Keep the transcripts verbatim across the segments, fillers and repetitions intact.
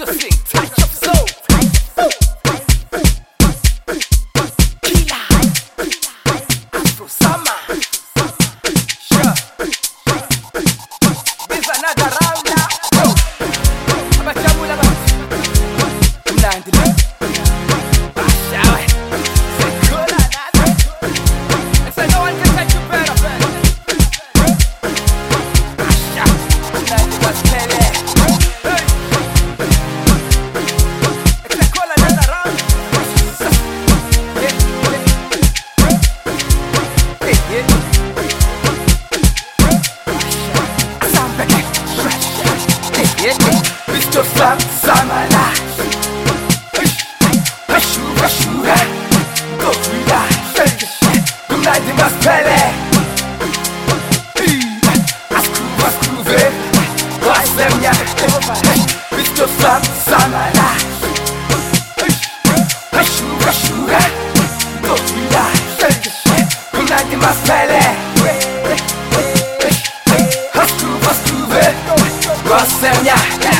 Introducing Touch of Soul. Killer Afro Summer. Sure. This another round now. Go. Abachabula ba. Mnandile. Bashawe. Sekola nana. And say no one can take you better. Basha. Mnandile was Pele. Mister Sam Samala, Hashu Hashura, go Frida, good night in Maspele. Ascrew, Ascrew, what's them ya? Mister Sam Samala, Hashu Hashura, go Frida, good night in Maspele. Ascrew, Ascrew, what's them ya?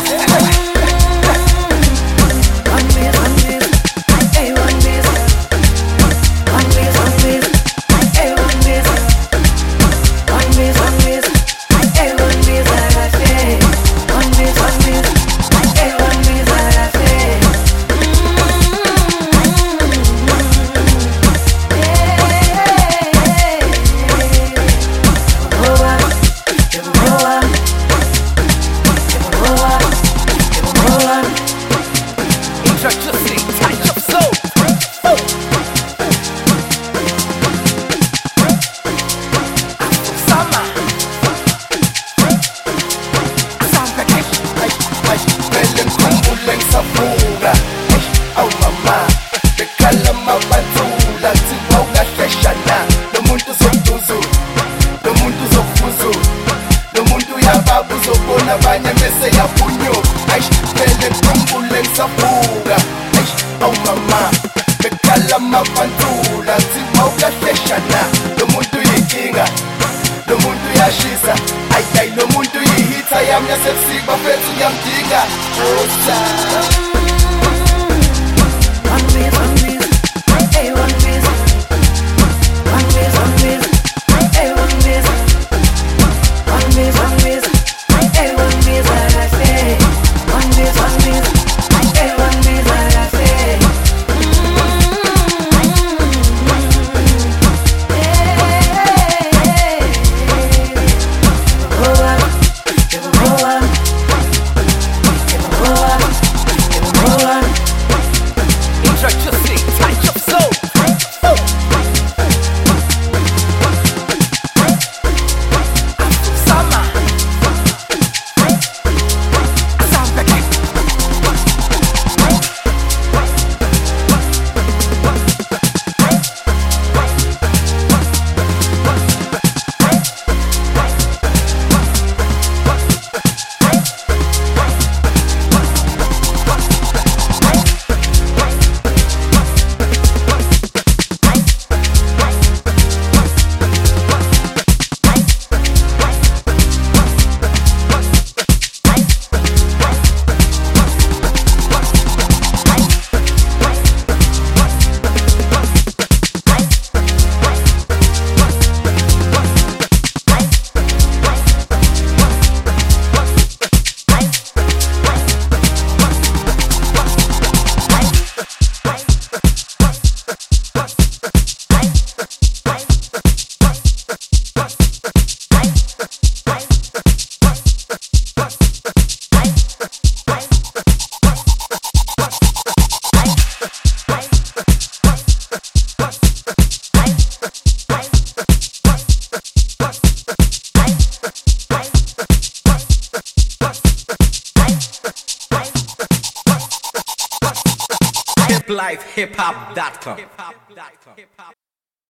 Introducing Touch of Soul. Summer. Asambeke. Melen kumbuleng safunga. Aw mama, bekala mabantula thiwa ukahleshana. Lo muntu uzokuzula, lo muntu uzokuzula. Lo muntu uyababu uzobona abanye bese yabunyuka. Ayi, melen kumbuleng safunga. Aw mama, bekala mabantula thiwa ukahleshana. Lo muntu uyinkinga, lo muntu uyashisa. Ayi ayi, lo muntu uyihitha yami yasebusika bafethu ngiyamdinga. Osa. Introducing Touch of Soul. Summer. Asambeke. Life hip hop dot com